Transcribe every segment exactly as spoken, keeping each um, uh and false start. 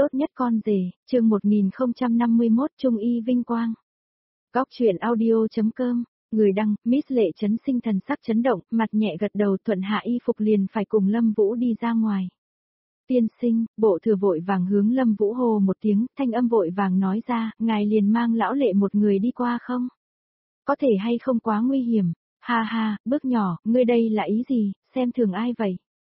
Tốt nhất con rể, chương một nghìn không trăm năm mươi mốt Trung y vinh quang. Góc truyện audio.com, người đăng, Miss Lệ Chấn Sinh thần sắc chấn động, mặt nhẹ gật đầu thuận hạ y phục liền phải cùng Lâm Vũ đi ra ngoài. Tiên sinh, bộ thừa vội vàng hướng Lâm Vũ hô một tiếng, thanh âm vội vàng nói ra, ngài liền mang lão Lệ một người đi qua không? Có thể hay không quá nguy hiểm? Ha ha, bước nhỏ, ngươi đây là ý gì, xem thường ai vậy?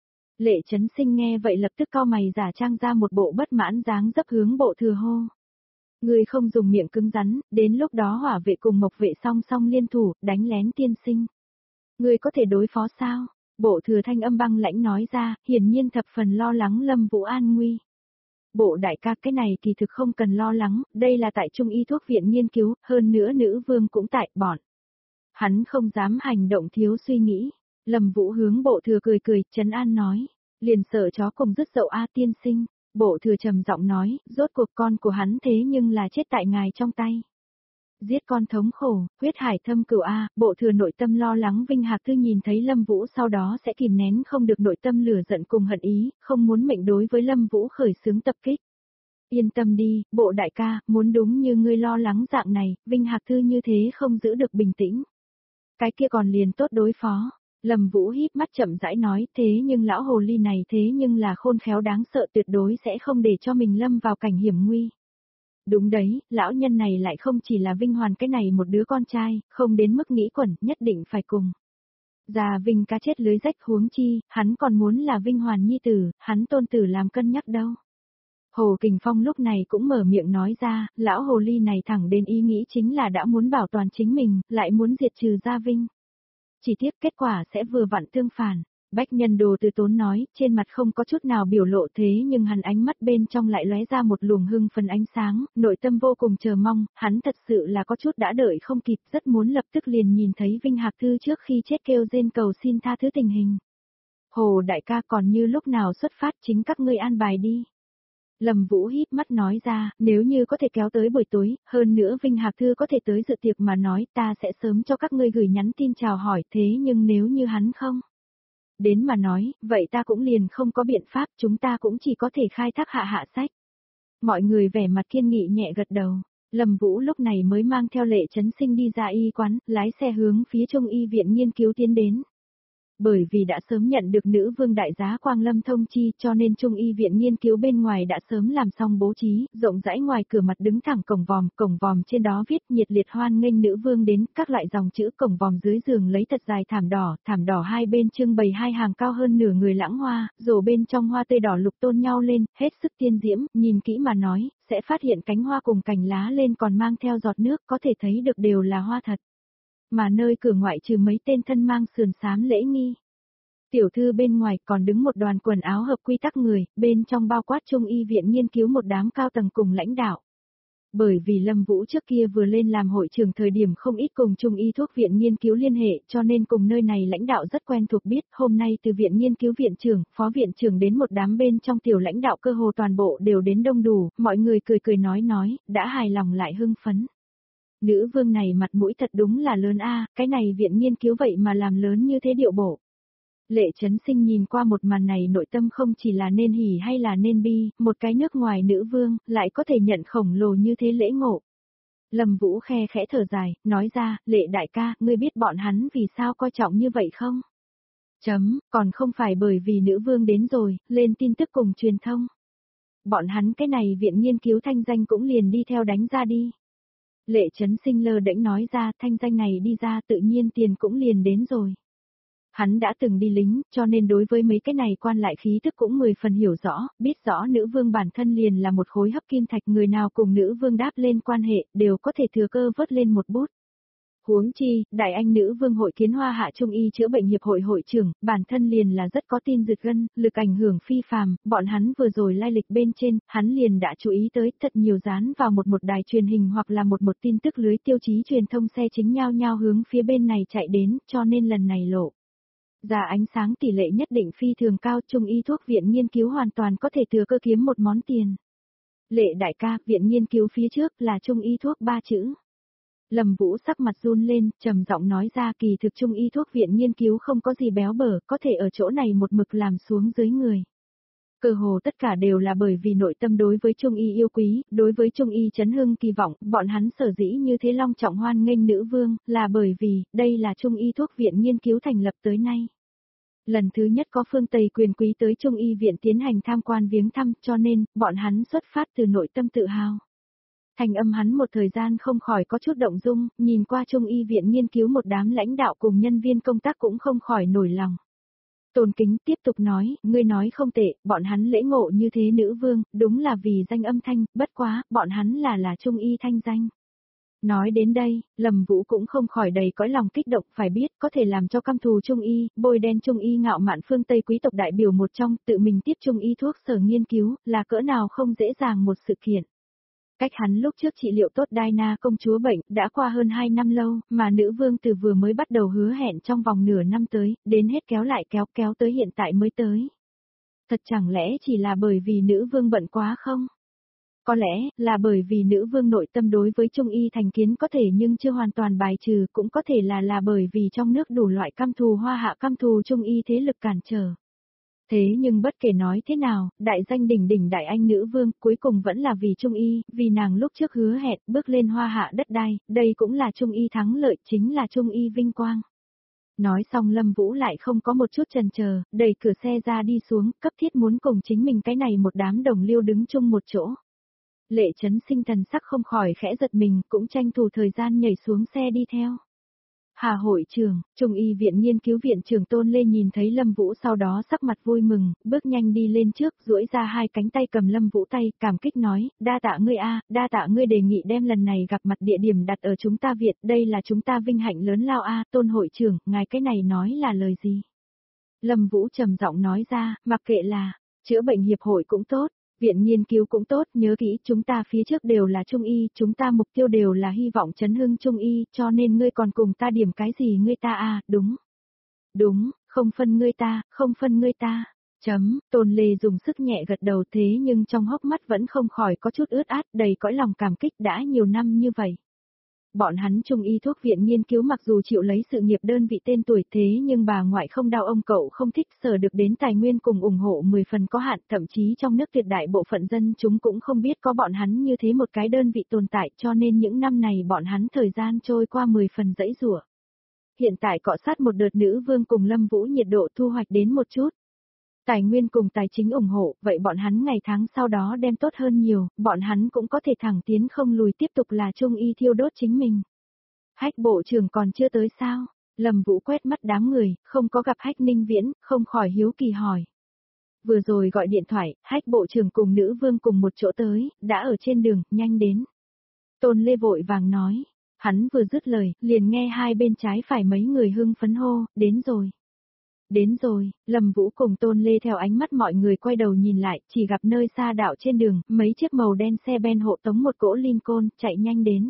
Lệ Chấn Sinh nghe vậy lập tức cau mày giả trang ra một bộ bất mãn dáng dấp hướng bộ thừa hô. Ngươi không dùng miệng cứng rắn, đến lúc đó hỏa vệ cùng mộc vệ song song liên thủ, đánh lén tiên sinh. Ngươi có thể đối phó sao? Bộ thừa thanh âm băng lãnh nói ra, hiển nhiên thập phần lo lắng Lâm Vũ an nguy. Bộ đại ca, cái này kỳ thực không cần lo lắng, đây là tại Trung y thuốc viện nghiên cứu, hơn nữa nữ vương cũng tại bọn. Hắn không dám hành động thiếu suy nghĩ. Lâm Vũ hướng bộ thừa cười cười, trấn an nói, liền sợ chó cùng dứt dậu a tiên sinh. Bộ thừa trầm giọng nói, rốt cuộc con của hắn thế nhưng là chết tại ngài trong tay. Giết con thống khổ, huyết hải thâm cửu a, bộ thừa nội tâm lo lắng Vinh Hạc Thư nhìn thấy Lâm Vũ sau đó sẽ kìm nén không được nội tâm lửa giận cùng hận ý, không muốn mệnh đối với Lâm Vũ khởi xướng tập kích. Yên tâm đi, bộ đại ca, muốn đúng như ngươi lo lắng dạng này, Vinh Hạc Thư như thế không giữ được bình tĩnh. Cái kia còn liền tốt đối phó. Lâm Vũ híp mắt chậm rãi nói, thế nhưng lão hồ ly này thế nhưng là khôn khéo đáng sợ, tuyệt đối sẽ không để cho mình lâm vào cảnh hiểm nguy. Đúng đấy, lão nhân này lại không chỉ là Vinh Hoàn cái này một đứa con trai, không đến mức nghĩ quẩn, nhất định phải cùng. Già Vinh cá chết lưới rách huống chi, hắn còn muốn là Vinh Hoàn nhi tử, hắn tôn tử làm cân nhắc đâu. Hồ Kình Phong lúc này cũng mở miệng nói ra, lão hồ ly này thẳng đến ý nghĩ chính là đã muốn bảo toàn chính mình, lại muốn diệt trừ Gia Vinh. Chỉ tiếc kết quả sẽ vừa vặn tương phản. Bách Nhân Đồ từ tốn nói, trên mặt không có chút nào biểu lộ thế nhưng hắn ánh mắt bên trong lại lóe ra một luồng hưng phấn ánh sáng, nội tâm vô cùng chờ mong, hắn thật sự là có chút đã đợi không kịp, rất muốn lập tức liền nhìn thấy Vinh Hạc Thư trước khi chết kêu rên cầu xin tha thứ tình hình. Hồ đại ca còn như lúc nào xuất phát chính các ngươi an bài đi. Lâm Vũ híp mắt nói ra, nếu như có thể kéo tới buổi tối, hơn nữa Vinh Hạc Thư có thể tới dự tiệc mà nói ta sẽ sớm cho các ngươi gửi nhắn tin chào hỏi thế nhưng nếu như hắn không đến mà nói, vậy ta cũng liền không có biện pháp, chúng ta cũng chỉ có thể khai thác hạ hạ sách. Mọi người vẻ mặt kiên nghị nhẹ gật đầu, Lâm Vũ lúc này mới mang theo Lệ Chấn Sinh đi ra y quán, lái xe hướng phía Trung y viện nghiên cứu tiến đến. Bởi vì đã sớm nhận được nữ vương đại giá Quang Lâm thông chi cho nên Trung y viện nghiên cứu bên ngoài đã sớm làm xong bố trí, rộng rãi ngoài cửa mặt đứng thẳng cổng vòm, cổng vòm trên đó viết nhiệt liệt hoan nghênh nữ vương đến, các loại dòng chữ cổng vòm dưới giường lấy thật dài thảm đỏ, thảm đỏ hai bên trưng bày hai hàng cao hơn nửa người lãng hoa, rổ bên trong hoa tươi đỏ lục tôn nhau lên, hết sức tiên diễm, nhìn kỹ mà nói, sẽ phát hiện cánh hoa cùng cành lá lên còn mang theo giọt nước, có thể thấy được đều là hoa thật. Mà nơi cửa ngoại trừ mấy tên thân mang sườn xám lễ nghi. Tiểu thư bên ngoài còn đứng một đoàn quần áo hợp quy tắc người, bên trong bao quát Trung y viện nghiên cứu một đám cao tầng cùng lãnh đạo. Bởi vì Lâm Vũ trước kia vừa lên làm hội trưởng thời điểm không ít cùng Trung y thuốc viện nghiên cứu liên hệ cho nên cùng nơi này lãnh đạo rất quen thuộc biết, hôm nay từ viện nghiên cứu viện trưởng, phó viện trưởng đến một đám bên trong tiểu lãnh đạo cơ hồ toàn bộ đều đến đông đủ, mọi người cười cười nói nói, đã hài lòng lại hưng phấn. Nữ vương này mặt mũi thật đúng là lớn a, cái này viện nghiên cứu vậy mà làm lớn như thế điệu bộ. Lệ Chấn Sinh nhìn qua một màn này nội tâm không chỉ là nên hỉ hay là nên bi, một cái nước ngoài nữ vương, lại có thể nhận khổng lồ như thế lễ ngộ. Lâm Vũ khe khẽ thở dài, nói ra, Lệ đại ca, ngươi biết bọn hắn vì sao coi trọng như vậy không? Chấm, còn không phải bởi vì nữ vương đến rồi, lên tin tức cùng truyền thông. Bọn hắn cái này viện nghiên cứu thanh danh cũng liền đi theo đánh ra đi. Lệ Chấn Sinh lơ đễnh nói ra, thanh danh này đi ra tự nhiên tiền cũng liền đến rồi. Hắn đã từng đi lính, cho nên đối với mấy cái này quan lại khí thức cũng mười phần hiểu rõ, biết rõ nữ vương bản thân liền là một khối hấp kim thạch, người nào cùng nữ vương đáp lên quan hệ, đều có thể thừa cơ vớt lên một bút. Huống chi, Đại Anh Nữ Vương hội Kiến Hoa Hạ Trung y chữa bệnh hiệp hội hội trưởng, bản thân liền là rất có tin dượt gân, lực ảnh hưởng phi phàm, bọn hắn vừa rồi lai lịch bên trên, hắn liền đã chú ý tới thật nhiều dán vào một một đài truyền hình hoặc là một một tin tức lưới tiêu chí truyền thông xe chính nhau nhau hướng phía bên này chạy đến, cho nên lần này lộ ra ánh sáng tỷ lệ nhất định phi thường cao, Trung y thuốc viện nghiên cứu hoàn toàn có thể thừa cơ kiếm một món tiền. Lệ đại ca, viện nghiên cứu phía trước là Trung y thuốc ba chữ. Lâm Vũ sắc mặt run lên, trầm giọng nói ra kỳ thực Trung y thuốc viện nghiên cứu không có gì béo bở, có thể ở chỗ này một mực làm xuống dưới người. Cơ hồ tất cả đều là bởi vì nội tâm đối với Trung Y yêu quý, đối với Trung Y chấn hưng kỳ vọng, bọn hắn sở dĩ như thế long trọng hoan nghênh nữ vương, là bởi vì, đây là Trung Y thuốc viện nghiên cứu thành lập tới nay. Lần thứ nhất có phương Tây quyền quý tới Trung Y viện tiến hành tham quan viếng thăm, cho nên, bọn hắn xuất phát từ nội tâm tự hào. Thành âm hắn một thời gian không khỏi có chút động dung, nhìn qua Trung Y viện nghiên cứu một đám lãnh đạo cùng nhân viên công tác cũng không khỏi nổi lòng. Tôn Kính tiếp tục nói, ngươi nói không tệ, bọn hắn lễ ngộ như thế nữ vương, đúng là vì danh âm thanh, bất quá, bọn hắn là là Trung Y thanh danh. Nói đến đây, Lâm Vũ cũng không khỏi đầy cõi lòng kích động, phải biết, có thể làm cho căm thù Trung Y, bôi đen Trung Y ngạo mạn phương Tây quý tộc đại biểu một trong, tự mình tiếp Trung Y thuốc sở nghiên cứu, là cỡ nào không dễ dàng một sự kiện. Cách hắn lúc trước trị liệu tốt Diana công chúa bệnh, đã qua hơn hai năm lâu, mà nữ vương từ vừa mới bắt đầu hứa hẹn trong vòng nửa năm tới, đến hết kéo lại kéo kéo tới hiện tại mới tới. Thật chẳng lẽ chỉ là bởi vì nữ vương bận quá không? Có lẽ, là bởi vì nữ vương nội tâm đối với Trung Y thành kiến có thể nhưng chưa hoàn toàn bài trừ, cũng có thể là là bởi vì trong nước đủ loại căm thù hoa hạ căm thù Trung Y thế lực cản trở. Thế nhưng bất kể nói thế nào, đại danh đỉnh đỉnh đại anh nữ vương cuối cùng vẫn là vì Trung Y, vì nàng lúc trước hứa hẹn bước lên hoa hạ đất đai, đây cũng là Trung Y thắng lợi, chính là Trung Y vinh quang. Nói xong Lâm Vũ lại không có một chút chần chờ, đẩy cửa xe ra đi xuống, cấp thiết muốn cùng chính mình cái này một đám đồng liêu đứng chung một chỗ. Lệ Chấn Sinh thần sắc không khỏi khẽ giật mình, cũng tranh thủ thời gian nhảy xuống xe đi theo. Hà hội trưởng, Trung Y viện nghiên cứu viện trưởng Tôn Lê nhìn thấy Lâm Vũ sau đó sắc mặt vui mừng, bước nhanh đi lên trước, duỗi ra hai cánh tay cầm Lâm Vũ tay, cảm kích nói, đa tạ ngươi a, đa tạ ngươi đề nghị đem lần này gặp mặt địa điểm đặt ở chúng ta viện, đây là chúng ta vinh hạnh lớn lao a, Tôn hội trưởng, ngài cái này nói là lời gì? Lâm Vũ trầm giọng nói ra, mặc kệ là, chữa bệnh hiệp hội cũng tốt, viện nghiên cứu cũng tốt, nhớ kỹ chúng ta phía trước đều là Trung Y, chúng ta mục tiêu đều là hy vọng chấn hưng Trung Y, cho nên ngươi còn cùng ta điểm cái gì ngươi ta à, đúng. Đúng, không phân ngươi ta, không phân ngươi ta. Chấm, Tôn Lê dùng sức nhẹ gật đầu thế nhưng trong hốc mắt vẫn không khỏi có chút ướt át, đầy cõi lòng cảm kích đã nhiều năm như vậy. Bọn hắn Trung Y thuốc viện nghiên cứu mặc dù chịu lấy sự nghiệp đơn vị tên tuổi thế nhưng bà ngoại không đau ông cậu không thích sở được đến tài nguyên cùng ủng hộ mười phần có hạn, thậm chí trong nước tuyệt đại bộ phận dân chúng cũng không biết có bọn hắn như thế một cái đơn vị tồn tại cho nên những năm này bọn hắn thời gian trôi qua mười phần dãy rủa. Hiện tại cọ sát một đợt nữ vương cùng Lâm Vũ nhiệt độ thu hoạch đến một chút. Tài nguyên cùng tài chính ủng hộ, vậy bọn hắn ngày tháng sau đó đem tốt hơn nhiều, bọn hắn cũng có thể thẳng tiến không lùi tiếp tục là Trung Y thiêu đốt chính mình. Hách bộ trưởng còn chưa tới sao? Lâm Vũ quét mắt đám người, không có gặp Hách Ninh Viễn, không khỏi hiếu kỳ hỏi. Vừa rồi gọi điện thoại, Hách bộ trưởng cùng nữ vương cùng một chỗ tới, đã ở trên đường, nhanh đến. Tôn Lê vội vàng nói, hắn vừa dứt lời, liền nghe hai bên trái phải mấy người hưng phấn hô, đến rồi. Đến rồi, Lâm Vũ cùng Tôn Lê theo ánh mắt mọi người quay đầu nhìn lại, chỉ gặp nơi xa đạo trên đường, mấy chiếc màu đen xe ben hộ tống một cỗ Lincoln, chạy nhanh đến.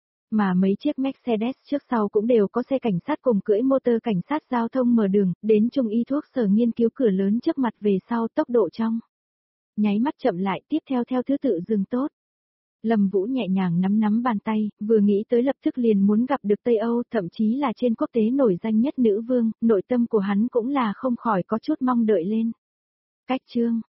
Mà mấy chiếc Mercedes trước sau cũng đều có xe cảnh sát cùng cưỡi motor cảnh sát giao thông mở đường, đến Trung Y thuốc sở nghiên cứu cửa lớn trước mặt về sau tốc độ trong. Nháy mắt chậm lại tiếp theo theo thứ tự dừng tốt. Lâm Vũ nhẹ nhàng nắm nắm bàn tay, vừa nghĩ tới lập tức liền muốn gặp được Tây Âu, thậm chí là trên quốc tế nổi danh nhất nữ vương, nội tâm của hắn cũng là không khỏi có chút mong đợi lên. Cách chương